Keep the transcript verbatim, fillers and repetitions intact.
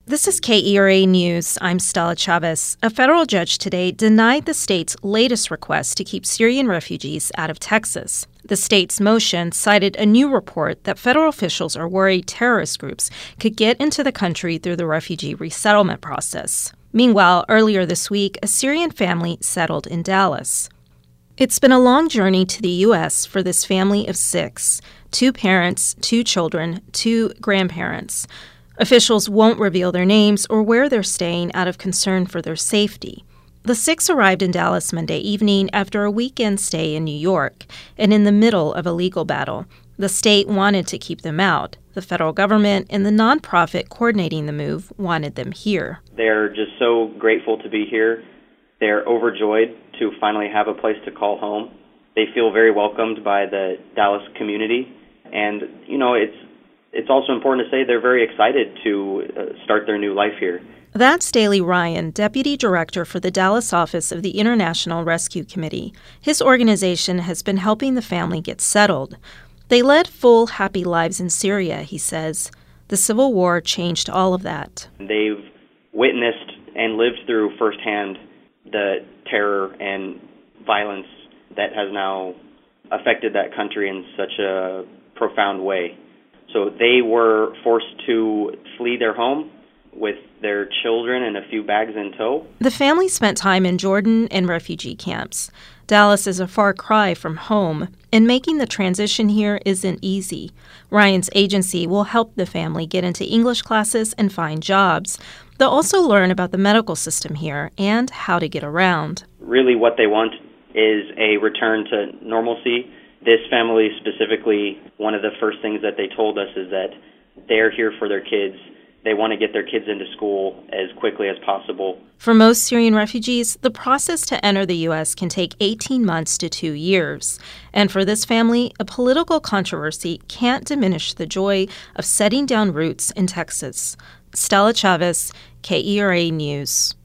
This is K E R A News. I'm Stella Chavez. A federal judge today denied the state's latest request to keep Syrian refugees out of Texas. The state's motion cited a new report that federal officials are worried terrorist groups could get into the country through the refugee resettlement process. Meanwhile, earlier this week, a Syrian family settled in Dallas. It's been a long journey to the U S for this family of six: two parents, two children, two grandparents. Officials won't reveal their names or where they're staying out of concern for their safety. The six arrived in Dallas Monday evening after a weekend stay in New York and in the middle of a legal battle. The state wanted to keep them out. The federal government and the nonprofit coordinating the move wanted them here. They're just so grateful to be here. They're overjoyed to finally have a place to call home. They feel very welcomed by the Dallas community. And, you know, it's It's also important to say they're very excited to uh, start their new life here. That's Daley Ryan, Deputy Director for the Dallas office of the International Rescue Committee. His organization has been helping the family get settled. They led full, happy lives in Syria, he says. The Civil War changed all of that. They've witnessed and lived through firsthand the terror and violence that has now affected that country in such a profound way. So they were forced to flee their home with their children and a few bags in tow. The family spent time in Jordan and refugee camps. Dallas is a far cry from home, and making the transition here isn't easy. Ryan's agency will help the family get into English classes and find jobs. They'll also learn about the medical system here and how to get around. Really what they want is a return to normalcy. This family specifically, one of the first things that they told us is that they're here for their kids. They want to get their kids into school as quickly as possible. For most Syrian refugees, the process to enter the U S can take eighteen months to two years. And for this family, a political controversy can't diminish the joy of setting down roots in Texas. Stella Chavez, K E R A News.